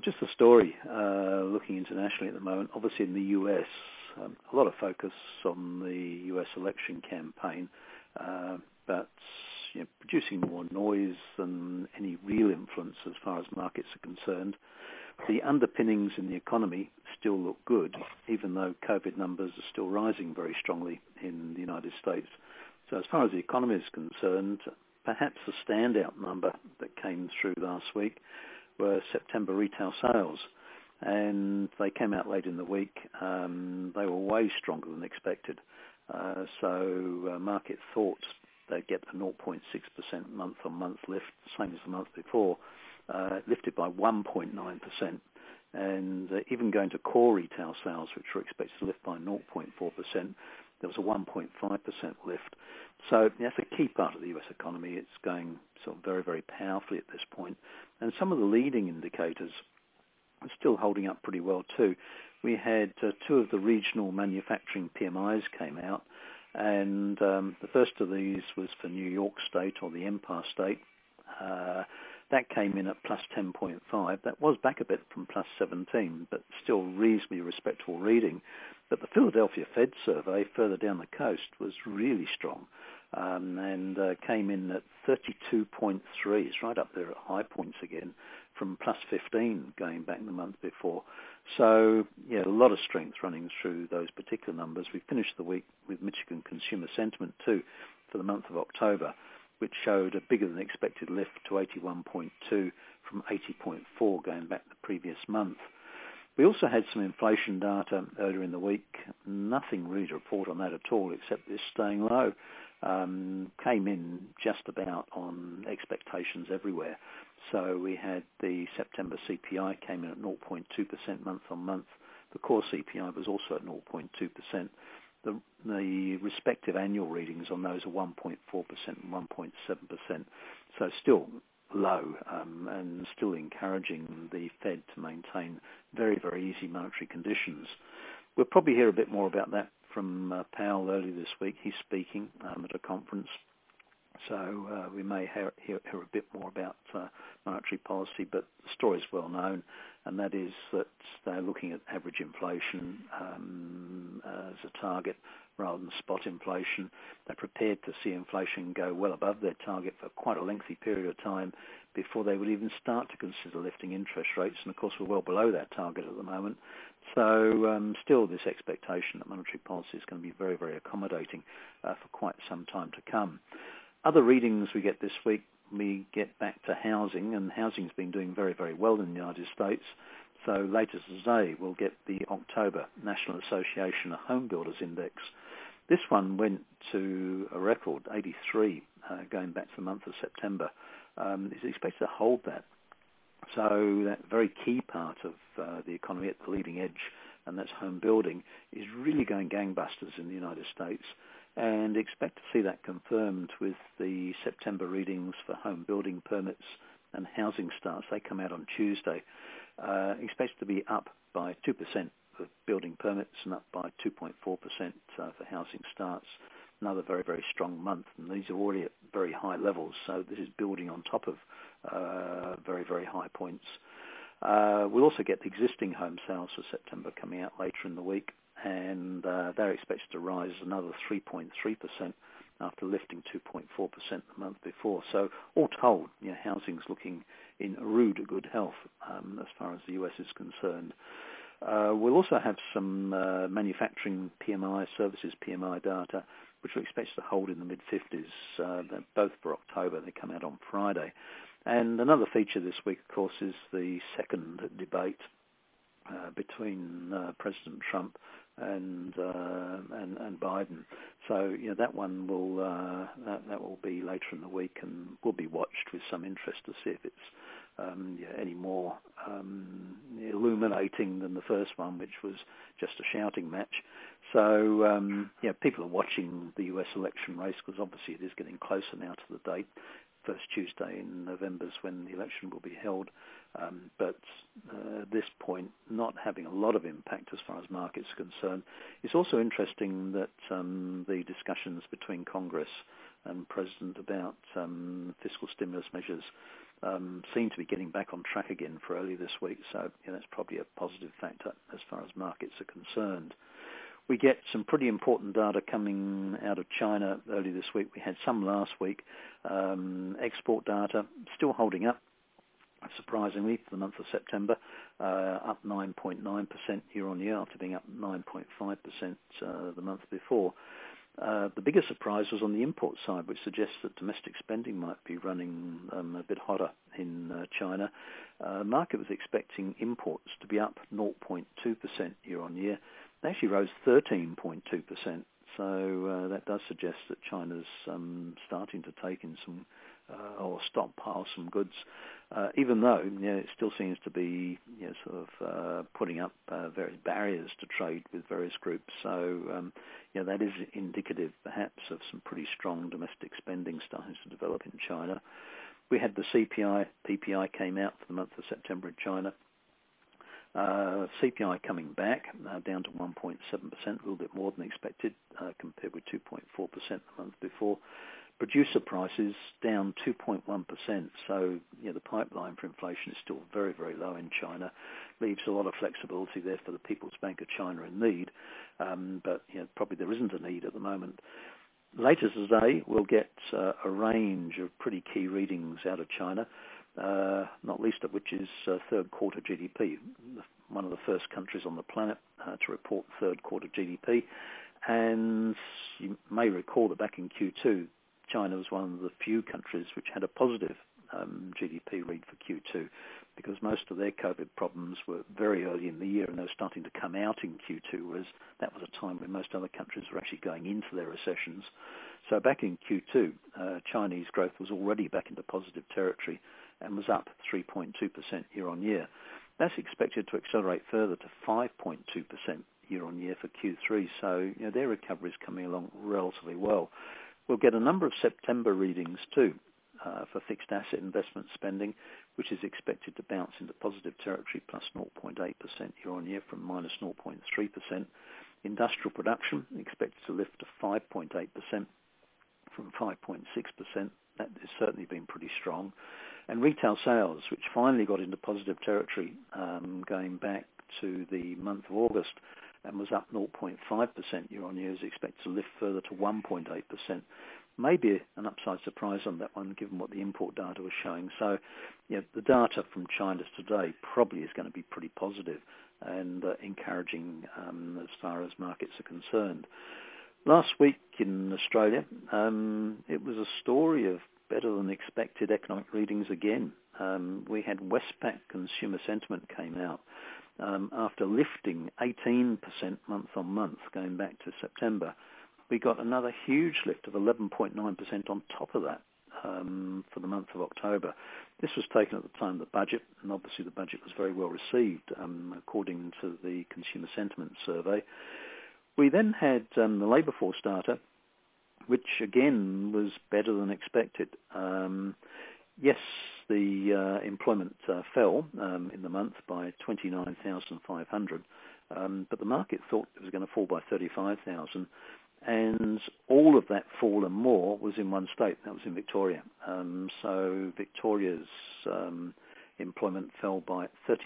just a story looking internationally at the moment. Obviously in the US, a lot of focus on the US election campaign, but producing more noise than any real influence as far as markets are concerned. The underpinnings in the economy still look good, even though COVID numbers are still rising very strongly in the United States. So as far as the economy is concerned, perhaps the standout number that came through last week were September retail sales. And they came out late in the week. They were way stronger than expected. So market thought they'd get a 0.6% month-on-month lift, same as the month before, lifted by 1.9%. And even going to core retail sales, which were expected to lift by 0.4%, there was a 1.5% lift. So that's a key part of the US economy. It's going sort of very, very powerfully at this point. And some of the leading indicators are still holding up pretty well too. We had two of the regional manufacturing PMIs came out, and the first of these was for New York State, or the Empire State. That came in at plus 10.5. That was back a bit from plus 17, but still reasonably respectable reading. But the Philadelphia Fed survey further down the coast was really strong, and came in at 32.3. It's right up there at high points again, from plus 15 going back the month before. So, yeah, a lot of strength running through those particular numbers. We finished the week with Michigan Consumer Sentiment too for the month of October, which showed a bigger than expected lift to 81.2 from 80.4 going back the previous month. We also had some inflation data earlier in the week. Nothing really to report on that at all, except it's staying low. Came in just about on expectations everywhere. So we had the September CPI came in at 0.2% month on month. The core CPI was also at 0.2%. The respective annual readings on those are 1.4% and 1.7%. So still low, and still encouraging the Fed to maintain very, very easy monetary conditions. We'll probably hear a bit more about that from Powell early this week. He's speaking at a conference. So we may hear a bit more about monetary policy, but the story is well known, and that is that they're looking at average inflation as a target rather than spot inflation. They're prepared to see inflation go well above their target for quite a lengthy period of time before they would even start to consider lifting interest rates. And of course, we're well below that target at the moment. So still this expectation that monetary policy is going to be very, very accommodating for quite some time to come. Other readings we get this week, we get back to housing, and housing's been doing very, very well in the United States. So later today, we'll get the October National Association of Home Builders Index. This one went to a record 83 going back to the month of September. It's expected to hold that. So that very key part of the economy at the leading edge, and that's home building, is really going gangbusters in the United States. And expect to see that confirmed with the September readings for home building permits and housing starts. They come out on Tuesday. Expected to be up by 2% for building permits and up by 2.4% for housing starts. Another very, very strong month, and these are already at very high levels, so this is building on top of very, very high points. We'll also get the existing home sales for September coming out later in the week, and they're expected to rise another 3.3% after lifting 2.4% the month before. So all told, housing's looking in rude good health as far as the US is concerned. We'll also have some manufacturing PMI, services PMI data, which are expected to hold in the mid-50s, both for October. They come out on Friday. And another feature this week, of course, is the second debate between President Trump and Biden. So that one will that will be later in the week, and will be watched with some interest to see if it's any more illuminating than the first one, which was just a shouting match. So people are watching the US election race, because obviously it is getting closer now to the date. First Tuesday in November is when the election will be held. But at this point, not having a lot of impact as far as markets are concerned. It's also interesting that the discussions between Congress and President about fiscal stimulus measures seem to be getting back on track again for early this week. So that's probably a positive factor as far as markets are concerned. We get some pretty important data coming out of China early this week. We had some last week. Export data still holding up, surprisingly, for the month of September, up 9.9% year on year after being up 9.5% the month before. The bigger surprise was on the import side, which suggests that domestic spending might be running a bit hotter in China. The market was expecting imports to be up 0.2% year on year. They actually rose 13.2%. So that does suggest that China's starting to take in some or stockpile some goods, even though it still seems to be sort of putting up various barriers to trade with various groups. So that is indicative perhaps of some pretty strong domestic spending starting to develop in China. We had the CPI, PPI came out for the month of September in China. CPI coming back down to 1.7%, a little bit more than expected, compared with 2.4% the month before. Producer prices down 2.1%, so the pipeline for inflation is still very, very low in China. Leaves a lot of flexibility there for the People's Bank of China in need, but probably there isn't a need at the moment. Later today, we'll get a range of pretty key readings out of China, not least of which is third quarter GDP, one of the first countries on the planet to report third quarter GDP. And you may recall that back in Q2, China was one of the few countries which had a positive GDP read for Q2, because most of their COVID problems were very early in the year and they were starting to come out in Q2, whereas that was a time when most other countries were actually going into their recessions. So back in Q2, Chinese growth was already back into positive territory and was up 3.2% year on year. That's expected to accelerate further to 5.2% year on year for Q3. So their recovery is coming along relatively well. We'll get a number of September readings too for fixed asset investment spending, which is expected to bounce into positive territory, plus 0.8% year on year from minus 0.3%. Industrial production expected to lift to 5.8% from 5.6%. That has certainly been pretty strong. And retail sales, which finally got into positive territory going back to the month of August and was up 0.5% year on year, is expected to lift further to 1.8%. Maybe an upside surprise on that one, given what the import data was showing. So the data from China today probably is going to be pretty positive and encouraging as far as markets are concerned. Last week in Australia, it was a story of better than expected economic readings again. We had Westpac consumer sentiment came out after lifting 18% month on month going back to September. We got another huge lift of 11.9% on top of that for the month of October. This was taken at the time of the budget, and obviously the budget was very well received according to the consumer sentiment survey. We then had the labour force data, which again was better than expected. Yes, the employment fell in the month by 29,500, but the market thought it was going to fall by 35,000, and all of that fall and more was in one state, that was in Victoria. So Victoria's employment fell by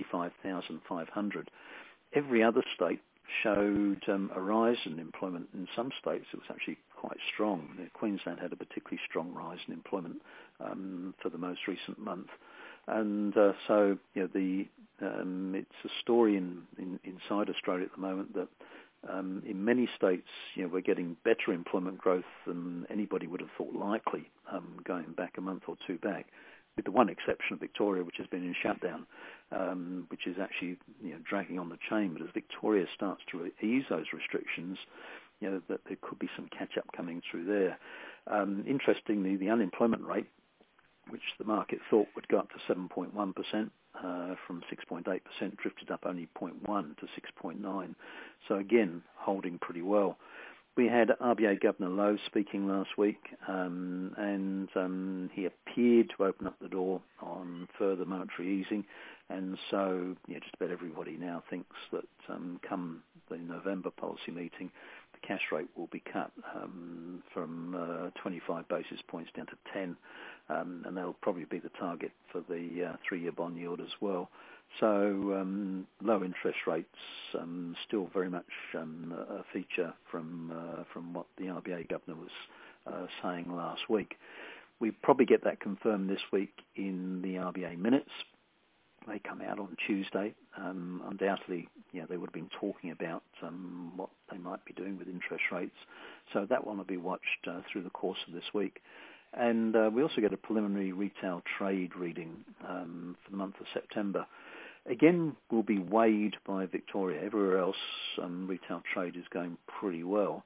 35,500. Every other state showed a rise in employment. In some states it was actually quite strong. Queensland had a particularly strong rise in employment for the most recent month, and so it's a story inside Australia at the moment that in many states we're getting better employment growth than anybody would have thought likely going back a month or two back, with the one exception of Victoria, which has been in shutdown, which is actually dragging on the chain. But as Victoria starts to ease those restrictions, that there could be some catch-up coming through there. Interestingly, the unemployment rate, which the market thought would go up to 7.1% from 6.8%, drifted up only 0.1 to 6.9. So again, holding pretty well. We had RBA Governor Lowe speaking last week, and he appeared to open up the door on further monetary easing, and so just about everybody now thinks that come the November policy meeting, the cash rate will be cut from 25 basis points down to 10, and that'll probably be the target for the 3-year bond yield as well. So low interest rates still very much a feature from what the RBA governor was saying last week. We probably get that confirmed this week in the RBA minutes. They come out on Tuesday. Undoubtedly, they would have been talking about what they might be doing with interest rates. So that one will be watched through the course of this week. And we also get a preliminary retail trade reading for the month of September. Again, will be weighed by Victoria. Everywhere else, retail trade is going pretty well.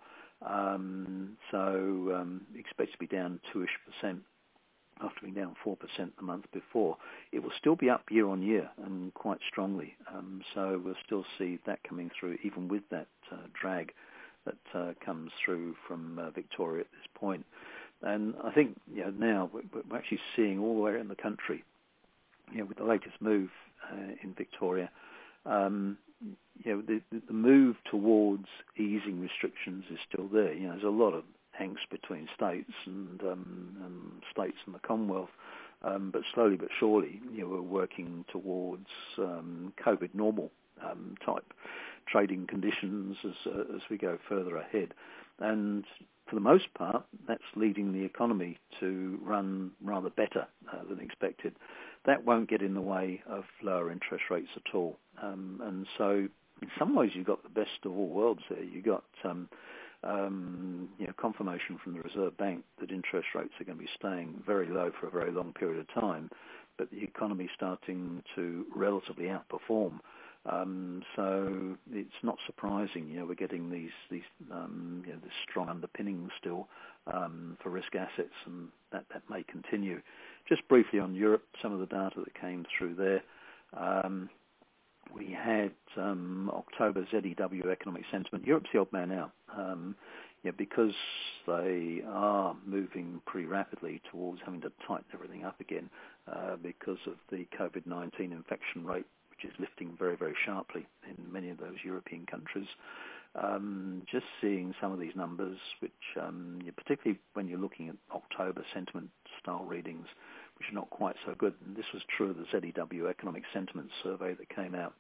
So expect to be down 2-ish% after being down 4% the month before. It will still be up year on year and quite strongly. So we'll still see that coming through, even with that drag that comes through from Victoria at this point. And I think now we're actually seeing all the way around the country, with the latest move in Victoria, the move towards easing restrictions is still there. There's a lot of angst between states and states and the Commonwealth, but slowly but surely, we're working towards COVID normal type trading conditions as we go further ahead. And for the most part, that's leading the economy to run rather better than expected. That won't get in the way of lower interest rates at all. And so in some ways you've got the best of all worlds there. You've got confirmation from the Reserve Bank that interest rates are going to be staying very low for a very long period of time, but the economy is starting to relatively outperform. So it's not surprising, we're getting these this strong underpinnings still for risk assets, and that may continue. Just briefly on Europe, some of the data that came through there. We had October ZEW economic sentiment. Europe's the odd man out, because they are moving pretty rapidly towards having to tighten everything up again because of the COVID-19 infection rate, which is lifting very, very sharply in many of those European countries. Just seeing some of these numbers, which particularly when you're looking at October sentiment style readings, which are not quite so good. And this was true of the ZEW economic sentiment survey that came out.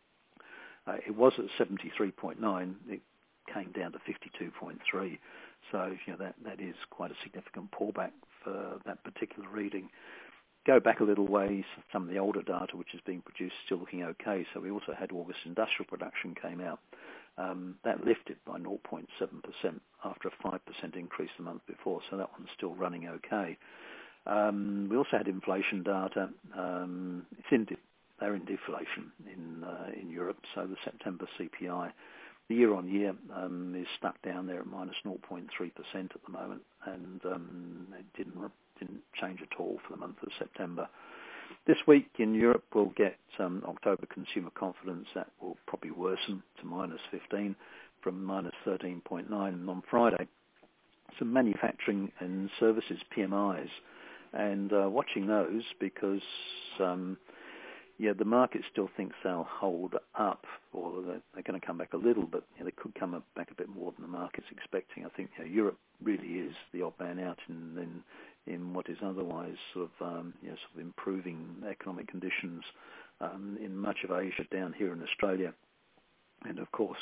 It was at 73.9. It came down to 52.3. So that is quite a significant pullback for that particular reading. Go back a little ways, some of the older data which is being produced still looking okay. So we also had August industrial production came out. That lifted by 0.7% after a 5% increase the month before. So that one's still running okay. We also had inflation data. They're in deflation in Europe. So the September CPI, the year-on-year, is stuck down there at minus 0.3% at the moment, and it didn't change at all for the month of September. This week in Europe, we'll get October consumer confidence. That will probably worsen to minus 15 from minus 13.9 on Friday. Some manufacturing and services PMIs, and watching those because the market still thinks they'll hold up, or they're going to come back a little, but they could come back a bit more than the market's expecting. I think Europe really is the odd man out in what is otherwise sort of improving economic conditions in much of Asia, down here in Australia, and of course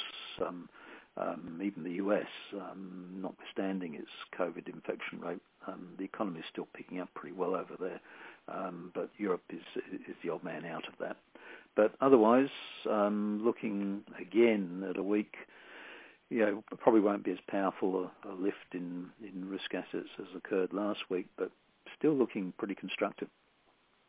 even the US, notwithstanding its COVID infection rate, the economy is still picking up pretty well over there. But Europe is the odd man out of that. But otherwise, looking again at a week, probably won't be as powerful a lift in risk assets as occurred last week, but still looking pretty constructive